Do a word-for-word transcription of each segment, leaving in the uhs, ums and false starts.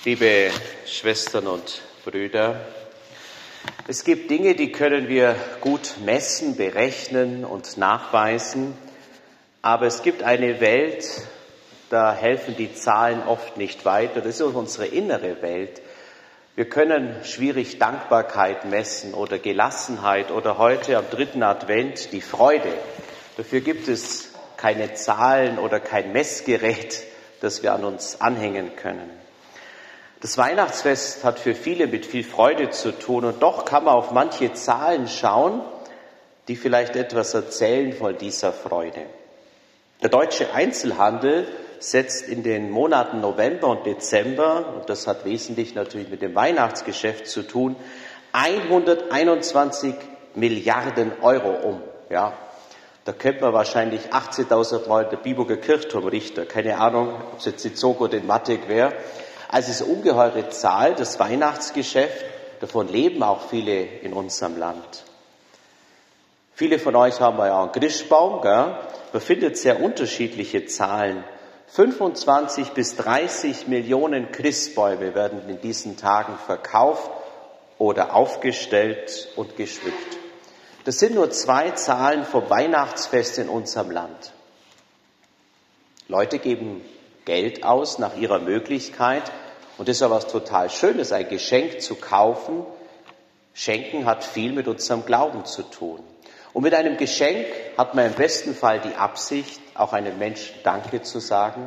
Liebe Schwestern und Brüder, es gibt Dinge, die können wir gut messen, berechnen und nachweisen, aber es gibt eine Welt, da helfen die Zahlen oft nicht weiter. Das ist unsere innere Welt. Wir können schwierig Dankbarkeit messen oder Gelassenheit oder heute am dritten Advent die Freude. Dafür gibt es keine Zahlen oder kein Messgerät, das wir an uns anhängen können. Das Weihnachtsfest hat für viele mit viel Freude zu tun und doch kann man auf manche Zahlen schauen, die vielleicht etwas erzählen von dieser Freude. Der deutsche Einzelhandel setzt in den Monaten November und Dezember, und das hat wesentlich natürlich mit dem Weihnachtsgeschäft zu tun, hunderteinundzwanzig Milliarden Euro um. Ja, da könnte man wahrscheinlich achtzehntausend Mal der Biburger Kirchturm richten. Keine Ahnung, ob es jetzt die Zog oder in Mathematik wäre. Also es ist eine ungeheure Zahl, das Weihnachtsgeschäft. Davon leben auch viele in unserem Land. Viele von euch haben ja auch einen Christbaum, gell? Man findet sehr unterschiedliche Zahlen. fünfundzwanzig bis dreißig Millionen Christbäume werden in diesen Tagen verkauft oder aufgestellt und geschmückt. Das sind nur zwei Zahlen vom Weihnachtsfest in unserem Land. Leute geben Geld aus nach ihrer Möglichkeit und das ist ja was total Schönes, ein Geschenk zu kaufen. Schenken hat viel mit unserem Glauben zu tun. Und mit einem Geschenk hat man im besten Fall die Absicht, auch einem Menschen Danke zu sagen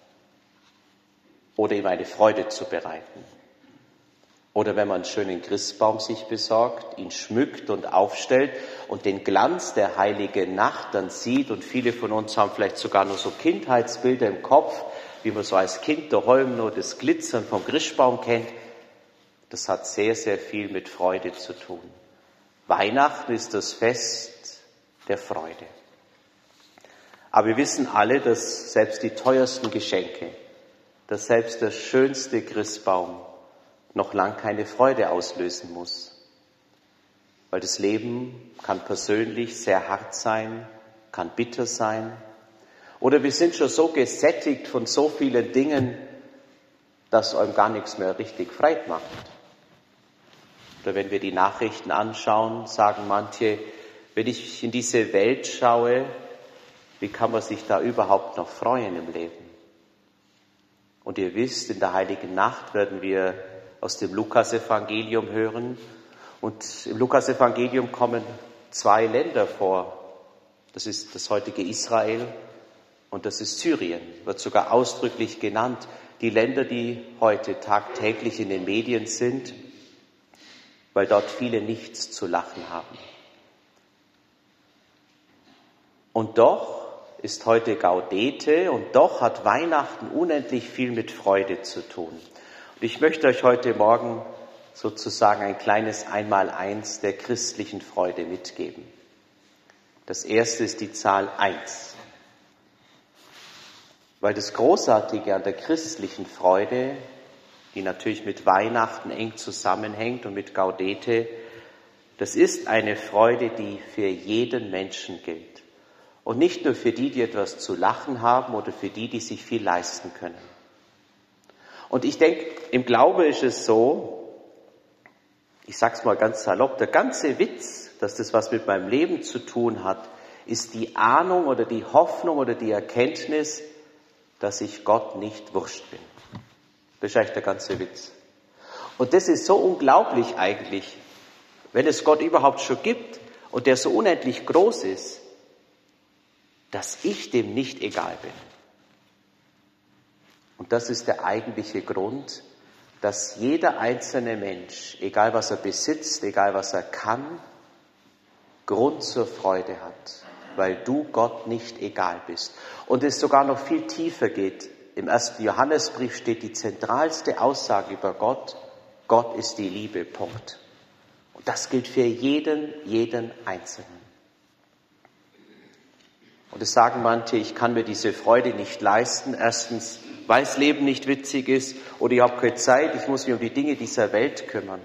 oder ihm eine Freude zu bereiten. Oder wenn man einen schönen Christbaum sich besorgt, ihn schmückt und aufstellt und den Glanz der heiligen Nacht dann sieht, und viele von uns haben vielleicht sogar noch so Kindheitsbilder im Kopf, wie man so als Kind daheim nur das Glitzern vom Christbaum kennt, das hat sehr, sehr viel mit Freude zu tun. Weihnachten ist das Fest der Freude. Aber wir wissen alle, dass selbst die teuersten Geschenke, dass selbst der schönste Christbaum noch lang keine Freude auslösen muss. Weil das Leben kann persönlich sehr hart sein, kann bitter sein. Oder wir sind schon so gesättigt von so vielen Dingen, dass einem gar nichts mehr richtig Freude macht. Oder wenn wir die Nachrichten anschauen, sagen manche, wenn ich in diese Welt schaue, wie kann man sich da überhaupt noch freuen im Leben? Und ihr wisst, in der Heiligen Nacht werden wir aus dem Lukasevangelium hören. Und im Lukasevangelium kommen zwei Länder vor. Das ist das heutige Israel und das ist Syrien. Wird sogar ausdrücklich genannt. Die Länder, die heute tagtäglich in den Medien sind, weil dort viele nichts zu lachen haben. Und doch ist heute Gaudete und doch hat Weihnachten unendlich viel mit Freude zu tun. Und ich möchte euch heute Morgen sozusagen ein kleines Einmaleins der christlichen Freude mitgeben. Das erste ist die Zahl eins. Weil das Großartige an der christlichen Freude, die natürlich mit Weihnachten eng zusammenhängt und mit Gaudete, das ist eine Freude, die für jeden Menschen gilt. Und nicht nur für die, die etwas zu lachen haben oder für die, die sich viel leisten können. Und ich denke, im Glaube ist es so, ich sag's mal ganz salopp, der ganze Witz, dass das was mit meinem Leben zu tun hat, ist die Ahnung oder die Hoffnung oder die Erkenntnis, dass ich Gott nicht wurscht bin. Das ist eigentlich der ganze Witz. Und das ist so unglaublich eigentlich, wenn es Gott überhaupt schon gibt und der so unendlich groß ist, dass ich dem nicht egal bin. Und das ist der eigentliche Grund, dass jeder einzelne Mensch, egal was er besitzt, egal was er kann, Grund zur Freude hat, weil du Gott nicht egal bist. Und es sogar noch viel tiefer geht. Im ersten Johannesbrief steht die zentralste Aussage über Gott: Gott ist die Liebe, Punkt. Und das gilt für jeden, jeden Einzelnen. Und es sagen manche, ich kann mir diese Freude nicht leisten. Erstens, weil das Leben nicht witzig ist, oder ich habe keine Zeit, ich muss mich um die Dinge dieser Welt kümmern.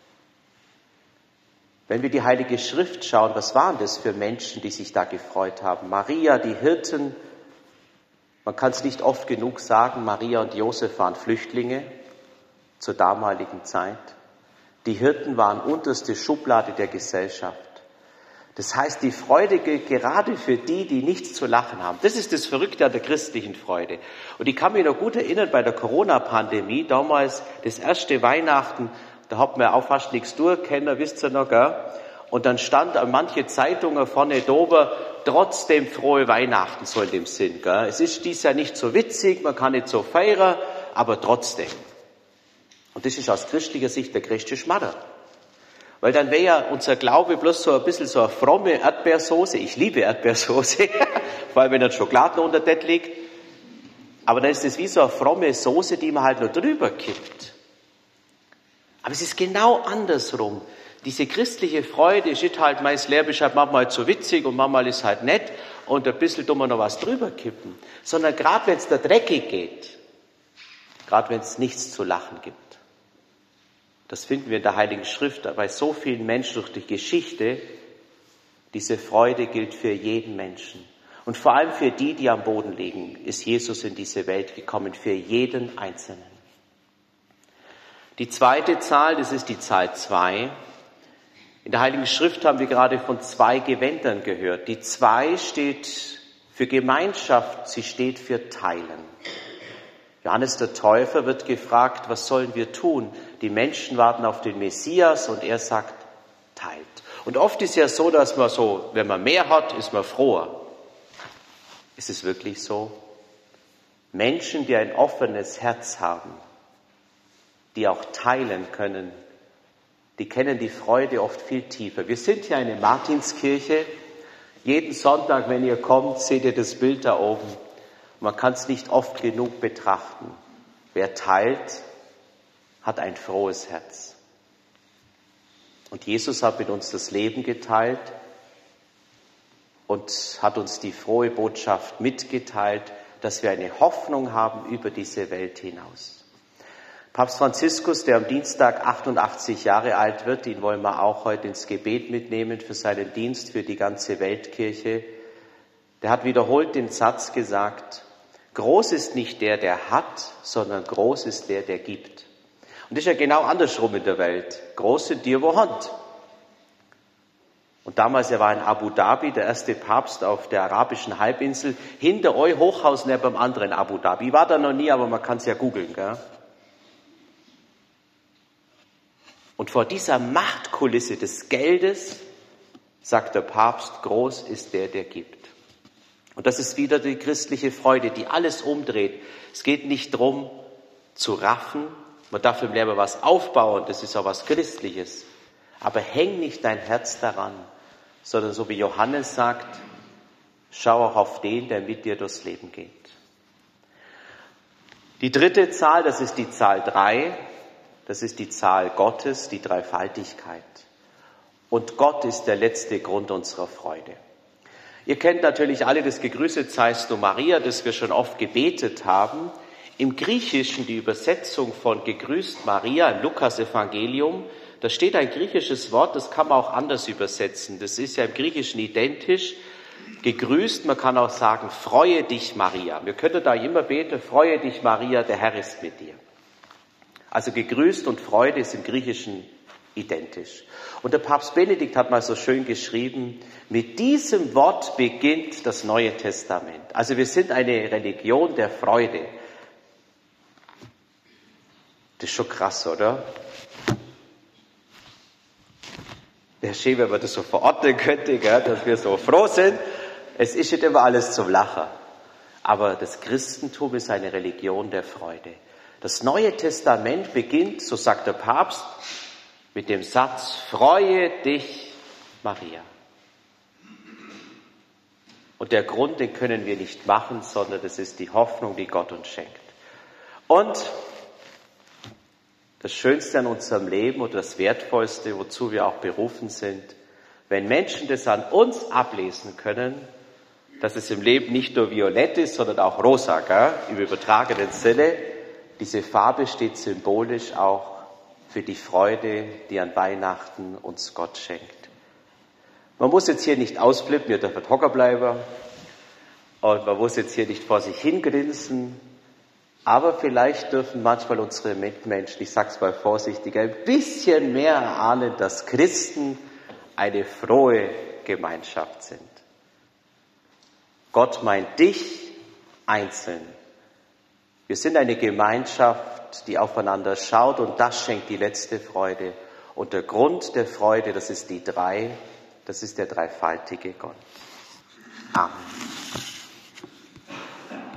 Wenn wir die Heilige Schrift schauen, was waren das für Menschen, die sich da gefreut haben? Maria, die Hirten, man kann es nicht oft genug sagen, Maria und Josef waren Flüchtlinge. zur damaligen Zeit. Die Hirten waren unterste Schublade der Gesellschaft. Das heißt, die Freude gilt gerade für die, die nichts zu lachen haben. Das ist das Verrückte an der christlichen Freude. Und ich kann mich noch gut erinnern, bei der Corona-Pandemie, damals das erste Weihnachten, da hat man auch fast nichts durchkennen, wisst ihr noch, gell? Und dann stand an manche Zeitungen vorne drüber, trotzdem frohe Weihnachten, so in dem Sinn, gell? Es ist dies Jahr nicht so witzig, man kann nicht so feiern, aber trotzdem. Und das ist aus christlicher Sicht der größte Schmatter. Weil dann wäre ja unser Glaube bloß so ein bisschen so eine fromme Erdbeersoße. Ich liebe Erdbeersoße, vor allem wenn dann Schokolade unter das liegt. Aber dann ist es wie so eine fromme Soße, die man halt nur drüber kippt. Aber es ist genau andersrum. Diese christliche Freude ist nicht halt, mein Leben ist halt manchmal zu witzig und manchmal ist halt nett und ein bisschen tun wir noch was drüber kippen. Sondern gerade wenn es da dreckig geht, gerade wenn es nichts zu lachen gibt. Das finden wir in der Heiligen Schrift, bei so vielen Menschen durch die Geschichte. Diese Freude gilt für jeden Menschen. Und vor allem für die, die am Boden liegen, ist Jesus in diese Welt gekommen, für jeden Einzelnen. Die zweite Zahl, das ist die Zahl zwei. In der Heiligen Schrift haben wir gerade von zwei Gewändern gehört. Die zwei steht für Gemeinschaft, sie steht für Teilen. Johannes der Täufer wird gefragt, was sollen wir tun? Die Menschen warten auf den Messias und er sagt, teilt. Und oft ist ja so, dass man so, wenn man mehr hat, ist man froher. Ist es wirklich so? Menschen, die ein offenes Herz haben, die auch teilen können, die kennen die Freude oft viel tiefer. Wir sind hier eine Martinskirche. Jeden Sonntag, wenn ihr kommt, seht ihr das Bild da oben. Man kann es nicht oft genug betrachten. Wer teilt, hat ein frohes Herz. Und Jesus hat mit uns das Leben geteilt und hat uns die frohe Botschaft mitgeteilt, dass wir eine Hoffnung haben über diese Welt hinaus. Papst Franziskus, der am Dienstag achtundachtzig Jahre alt wird, ihn wollen wir auch heute ins Gebet mitnehmen für seinen Dienst für die ganze Weltkirche, der hat wiederholt den Satz gesagt, groß ist nicht der, der hat, sondern groß ist der, der gibt. Und das ist ja genau andersrum in der Welt. Groß sind die, wo Hand. Und damals, er war in Abu Dhabi, der erste Papst auf der arabischen Halbinsel, hinter euch Hochhaus neben dem anderen Abu Dhabi. Ich war da noch nie, aber man kann es ja googeln, gell? Und vor dieser Machtkulisse des Geldes sagt der Papst, groß ist der, der gibt. Und das ist wieder die christliche Freude, die alles umdreht. Es geht nicht darum, zu raffen. Man darf im Leben was aufbauen, das ist auch was Christliches. Aber häng nicht dein Herz daran, sondern so wie Johannes sagt, schau auch auf den, der mit dir durchs Leben geht. Die dritte Zahl, das ist die Zahl drei, das ist die Zahl Gottes, die Dreifaltigkeit. Und Gott ist der letzte Grund unserer Freude. Ihr kennt natürlich alle das Gegrüßet seist du Maria, das wir schon oft gebetet haben. Im Griechischen die Übersetzung von gegrüßt Maria im Lukas-Evangelium, da steht ein griechisches Wort, das kann man auch anders übersetzen. Das ist ja im Griechischen identisch. Gegrüßt, man kann auch sagen, freue dich Maria. Wir können da immer beten, freue dich Maria, der Herr ist mit dir. Also gegrüßt und Freude ist im Griechischen identisch. Und der Papst Benedikt hat mal so schön geschrieben, mit diesem Wort beginnt das Neue Testament. Also wir sind eine Religion der Freude. Das ist schon krass, oder? Wäre schön, wenn man das so verordnen könnte, gell, dass wir so froh sind. Es ist nicht immer alles zum Lachen. Aber das Christentum ist eine Religion der Freude. Das Neue Testament beginnt, so sagt der Papst, mit dem Satz, freue dich, Maria. Und der Grund, den können wir nicht machen, sondern das ist die Hoffnung, die Gott uns schenkt. Und das Schönste an unserem Leben und das Wertvollste, wozu wir auch berufen sind, wenn Menschen das an uns ablesen können, dass es im Leben nicht nur violett ist, sondern auch rosa, gell? Im übertragenen Sinne. Diese Farbe steht symbolisch auch für die Freude, die an Weihnachten uns Gott schenkt. Man muss jetzt hier nicht ausflippen, ihr dürft hocker bleiben. Und man muss jetzt hier nicht vor sich hingrinsen. Aber vielleicht dürfen manchmal unsere Mitmenschen, ich sag's mal vorsichtig, ein bisschen mehr erahnen, dass Christen eine frohe Gemeinschaft sind. Gott meint dich einzeln. Wir sind eine Gemeinschaft, die aufeinander schaut, und das schenkt die letzte Freude. Und der Grund der Freude, das ist die drei, das ist der dreifaltige Gott. Amen.